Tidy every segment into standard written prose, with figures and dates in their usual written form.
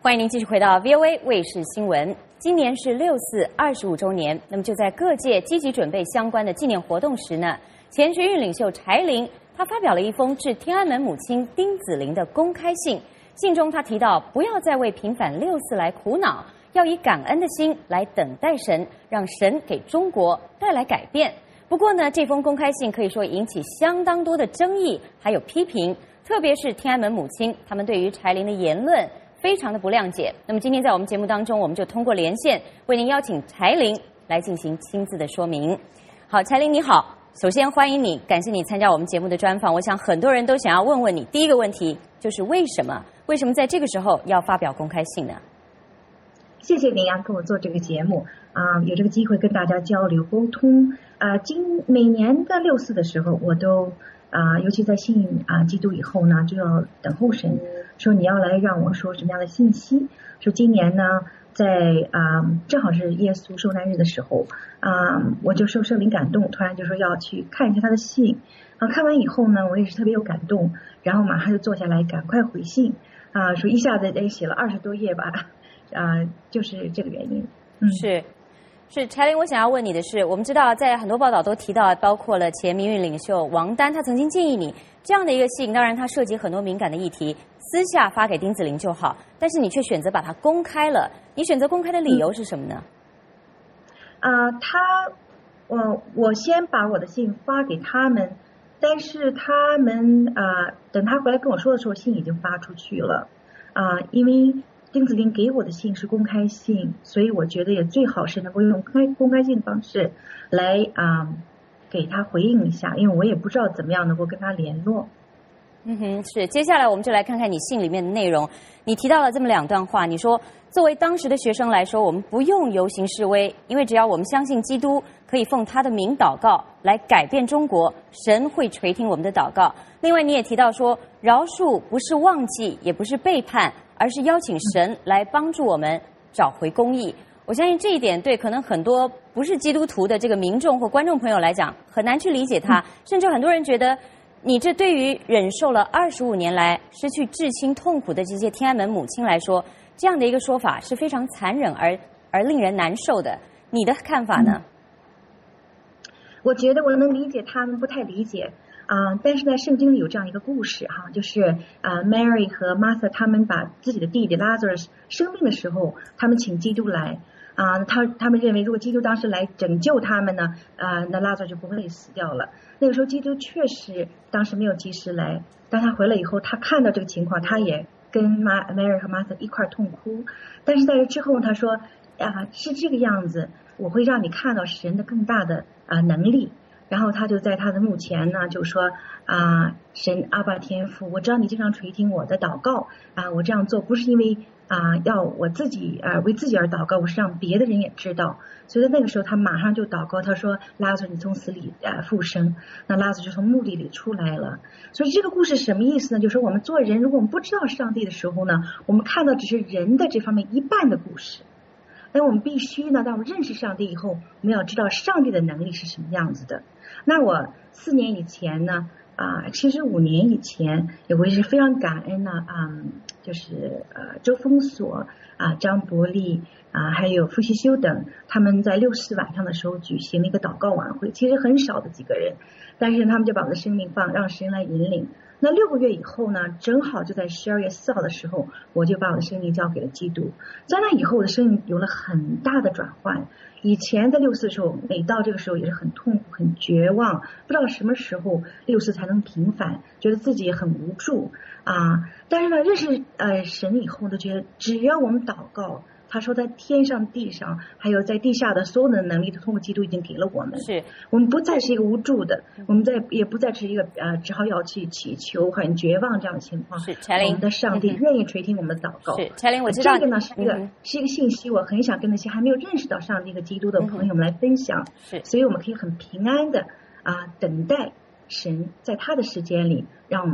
欢迎您继续回到 VOA 卫视新闻。今年是6·425周年，那么就在各界积极准备相关的纪念活动时呢，前学运领袖柴玲她发表了一封致天安门母亲丁子霖的公开信。信中她提到，不要再为平反6·4来苦恼，要以感恩的心来等待神，让神给中国带来改变。不过呢，这封公开信可以说引起相当多的争议，还有批评，特别是天安门母亲，他们对于柴玲的言论非常的不谅解。那么今天在我们节目当中，我们就通过连线为您邀请柴玲来进行亲自的说明。好，柴玲你好，首先欢迎你，感谢你参加我们节目的专访。我想很多人都想要问问你，第一个问题就是为什么在这个时候要发表公开信呢？ 谢谢您跟我做这个节目有这个机会跟大家交流沟通每年的6·4的时候，我都尤其在信基督以后呢，就要等候神，说你要来让我说什么样的信息。说今年呢，在正好是耶稣受难日的时候我就受圣灵感动，突然就说要去看一下他的信看完以后呢，我也是特别有感动，然后马上就坐下来赶快回信说一下子写了20多页吧就是这个原因。 是柴玲，我想要问你的是，我们知道在很多报道都提到，包括了前民运领袖王丹，他曾经建议你这样的一个信，当然它涉及很多敏感的议题，私下发给丁子霖就好，但是你却选择把它公开了。你选择公开的理由是什么呢？ 我先把我的信发给他们，但是他们等他回来跟我说的时候，信已经发出去了因为丁子霖给我的信是公开信，所以我觉得也最好是能够用公开信的方式来给他回应一下，因为我也不知道怎么样能够跟他联络。 是。接下来我们就来看看你信里面的内容。你提到了这么2段话，你说作为当时的学生来说，我们不用游行示威，因为只要我们相信基督可以奉他的名祷告来改变中国，神会垂听我们的祷告。另外你也提到说，饶恕不是忘记，也不是背叛，而是邀请神来帮助我们找回公义。我相信这一点对可能很多不是基督徒的这个民众或观众朋友来讲很难去理解它，甚至很多人觉得你这对于忍受了25年来失去至亲痛苦的这些天安门母亲来说，这样的一个说法是非常残忍而令人难受的。你的看法呢？ 我觉得我能理解他们不太理解但是在圣经里有这样一个故事就是Mary 和 Martha 他们把自己的弟弟 Lazarus 生病的时候，他们请基督来他们认为如果基督当时来拯救他们呢那 Lazarus 就不会死掉了。那个时候基督确实当时没有及时来，当他回来以后，他看到这个情况，他也跟 Mary 和 Martha 一块痛哭。但是在这之后他说是这个样子，我会让你看到神的更大的能力。然后他就在他的墓前呢就说神阿爸天父，我知道你经常垂听我的祷告我这样做不是因为要我自己为自己而祷告，我是让别的人也知道。所以在那个时候他马上就祷告，他说拉祖你从死里复生，那拉祖就从墓地里出来了。所以这个故事什么意思呢？就是我们做人，如果我们不知道上帝的时候呢，我们看到只是人的这方面一半的故事，但我们必须呢，当我们认识上帝以后，我们要知道上帝的能力是什么样子的。那我4年以前呢其实5年以前我也是非常感恩呢就是周峰所张伯利还有傅习修等，他们在6·4晚上的时候举行了一个祷告晚会，其实很少的几个人，但是他们就把我的生命让神来引领。那6个月以后呢，正好就在12月4号的时候，我就把我的生命交给了基督。在那以后，我的生命有了很大的转换。以前在6·4的时候，每到这个时候也是很痛苦、很绝望，不知道什么时候6·4才能平反，觉得自己也很无助但是呢，认识神以后，就觉得只要我们祷告，他说在天上地上还有在地下的所有的能力都通过基督已经给了我们， 是我们不再是一个无助的，我们也不再是一个只好要去祈求很绝望这样的情况。 是柴玲， 我们的上帝愿意垂听我们的祷告。 是柴玲，我知道这个呢是一个信息，我很想跟那些还没有认识到上帝和基督的朋友们来分享。 是， 所以我们可以很平安的等待神在他的时间里让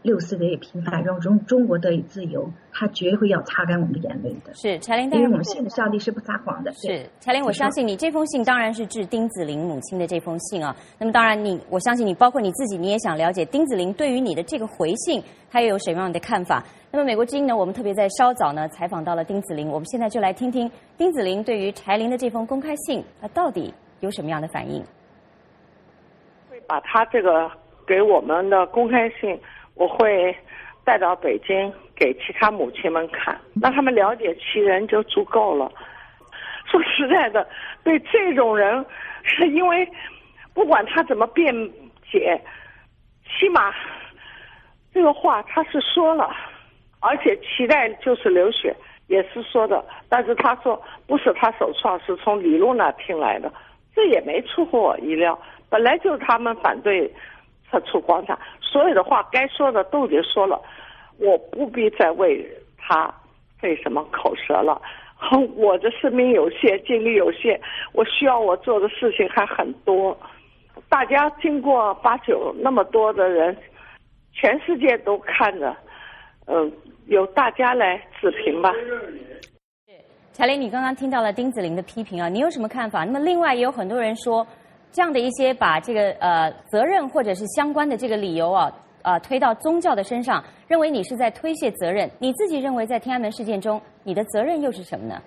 6·4得以平反，让中国得以自由，他绝会要擦干我们的眼泪的。 是柴玲， 因为我们信的上帝是不撒谎的。 是柴玲，我相信你这封信当然是致丁子霖母亲的这封信啊。那么当然我相信你，包括你自己，你也想了解丁子霖对于你的这个回信，他又有什么样的看法？那么美国之音呢，我们特别在稍早呢采访到了丁子霖，我们现在就来听听丁子霖对于柴玲的这封公开信，他到底有什么样的反应？ 会把他这个给我们的公开信，我会带到北京给其他母亲们看，让他们了解其人就足够了。说实在的，对这种人，是因为不管他怎么辩解，起码这个话他是说了，而且期待就是流血也是说的，但是他说不是他首创，是从李璐那听来的，这也没出乎我意料。本来就是他们反对撤出广场，所有的话该说的都已经说了，我不必再为他费什么口舌了。我的生命有限，精力有限，我需要我做的事情还很多。大家经过89那么多的人，全世界都看着，由大家来自评吧。 柴玲，你刚刚听到了丁子霖的批评啊，你有什么看法？那么另外也有很多人说，这样的一些把这个责任或者是相关的这个理由推到宗教的身上，认为你是在推卸责任。你自己认为在天安门事件中，你的责任又是什么呢？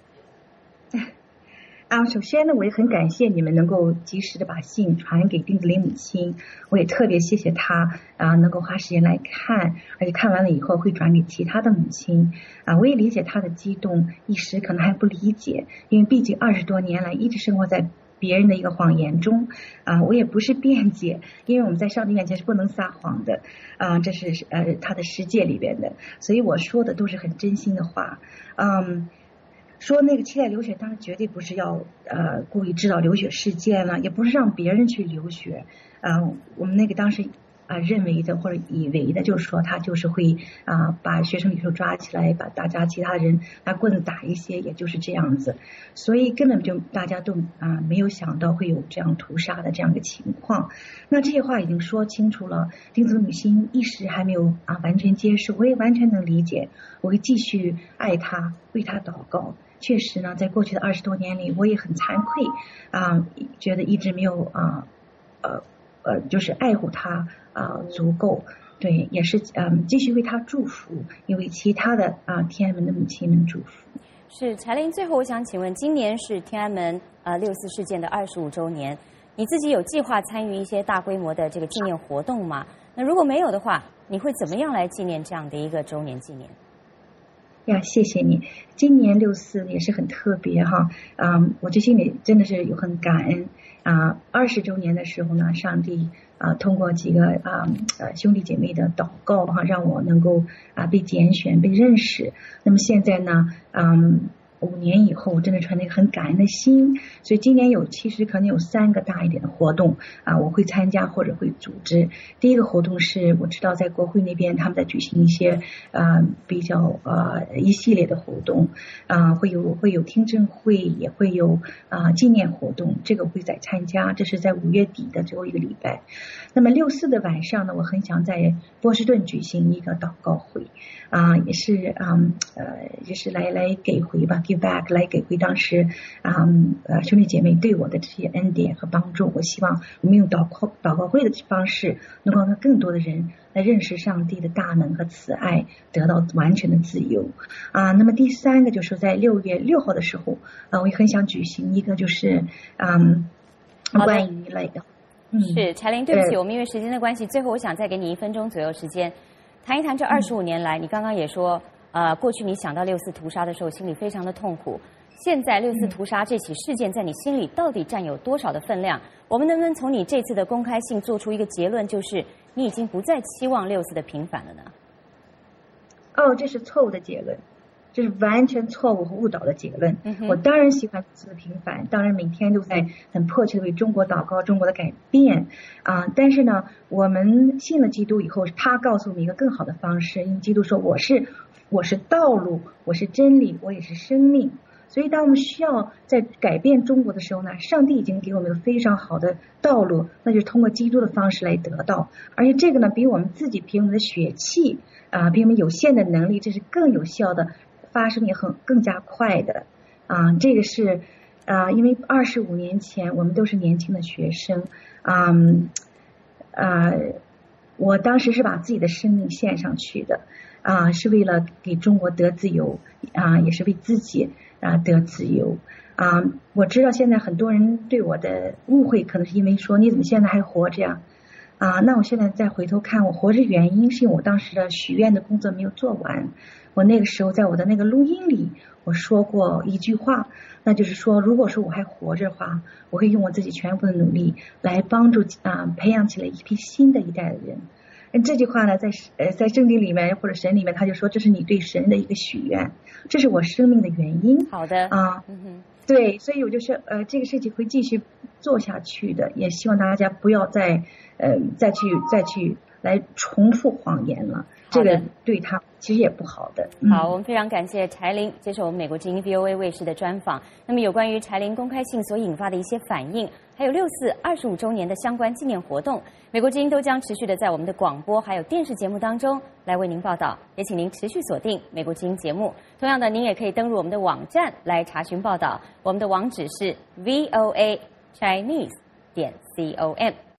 首先呢，我也很感谢你们能够及时的把信传给丁子霖母亲，我也特别谢谢他能够花时间来看，而且看完了以后会转给其他的母亲我也理解他的激动，一时可能还不理解，因为毕竟20多年来一直生活在别人的一个谎言中我也不是辩解，因为我们在上帝面前是不能撒谎的这是他的世界里边的，所以我说的都是很真心的话说那个期待流血，当然绝对不是要故意制造流血事件了，也不是让别人去流血我们那个当时认为的或者以为的，就是说他就是会把学生领袖抓起来，把大家其他人拿棍子打一些，也就是这样子，所以根本就大家都没有想到会有这样屠杀的这样一个情况。那这些话已经说清楚了，丁子霖母亲一时还没有完全接受，我也完全能理解，我会继续爱他，为他祷告。确实呢，在过去的20多年里，我也很惭愧觉得一直没有就是爱护他足够，对，也是继续为他祝福，也为其他的天安门的母亲们祝福。 是柴玲，最后我想请问，今年是天安门6·4事件的25周年，你自己有计划参与一些大规模的这个纪念活动吗？那如果没有的话，你会怎么样来纪念这样的一个周年纪念？ 谢谢你。今年6·4也是很特别我这心里真的是有很感恩20周年的时候呢，上帝通过几个兄弟姐妹的祷告让我能够被拣选被认识。那么现在呢5年以后，真的传了一个很感恩的心，所以今年其实可能有3个大一点的活动我会参加或者会组织。第一个活动是我知道在国会那边他们在举行一些比较一系列的活动会有听证会，也会有纪念活动，这个我会在参加，这是在5月底的最后一个礼拜。那么6·4的晚上呢，我很想在波士顿举行一个祷告会也是来给回吧，give back， 来给回当时兄弟姐妹对我的这些恩典和帮助。我希望我们用祷告会的方式，能够让更多的人来认识上帝的大能和慈爱，得到完全的自由那么第3个就是在6月6号的时候我也很想举行一个就是关于是柴玲，对不起，我们因为时间的关系，最后我想再给你1分钟左右时间，谈一谈这25年来，你刚刚也说过去你想到6·4屠杀的时候心里非常的痛苦，现在6·4屠杀这起事件在你心里到底占有多少的分量？我们能不能从你这次的公开信做出一个结论，就是你已经不再期望6·4的平反了呢？ 这是错误的结论，这是完全错误和误导的结论我当然喜欢6·4的平反，当然每天都在很迫切的为中国祷告，中国的改变但是呢，我们信了基督以后，他告诉我们一个更好的方式，因为基督说我是道路，我是真理，我也是生命， 所以当我们需要在改变中国的时候呢，上帝已经给我们了非常好的道路，那就是通过基督的方式来得到。而且这个呢，比我们自己凭我们的血气比我们有限的能力，这是更有效的，发生也更加快的。这个是因为25年前我们都是年轻的学生，我当时是把自己的生命献上去的，是为了给中国得自由，也是为自己得自由。我知道现在很多人对我的误会，可能是因为说你怎么现在还活着呀？那我现在再回头看，我活着原因是因为我当时的许愿的工作没有做完。我那个时候在我的那个录音里，我说过一句话，那就是说，如果说我还活着的话，我会用我自己全部的努力来帮助培养起来一批新的一代的人。这句话呢，在圣经里面或者神里面，他就说这是你对神的一个许愿，这是我生命的原因。 好的对，所以我就是这个事情会继续做下去的，也希望大家不要再去来重复谎言了，这个对他其实也不好的。 好，我们非常感谢柴玲接受我们美国之音 VOA 卫视的专访。那么有关于柴玲公开信所引发的一些反应，还有6·4 25周年的相关纪念活动，美国之音都将持续的在我们的广播还有电视节目当中来为您报道，也请您持续锁定美国之音节目。同样的，您也可以登入我们的网站来查询报道，我们的网址是voachinese.com。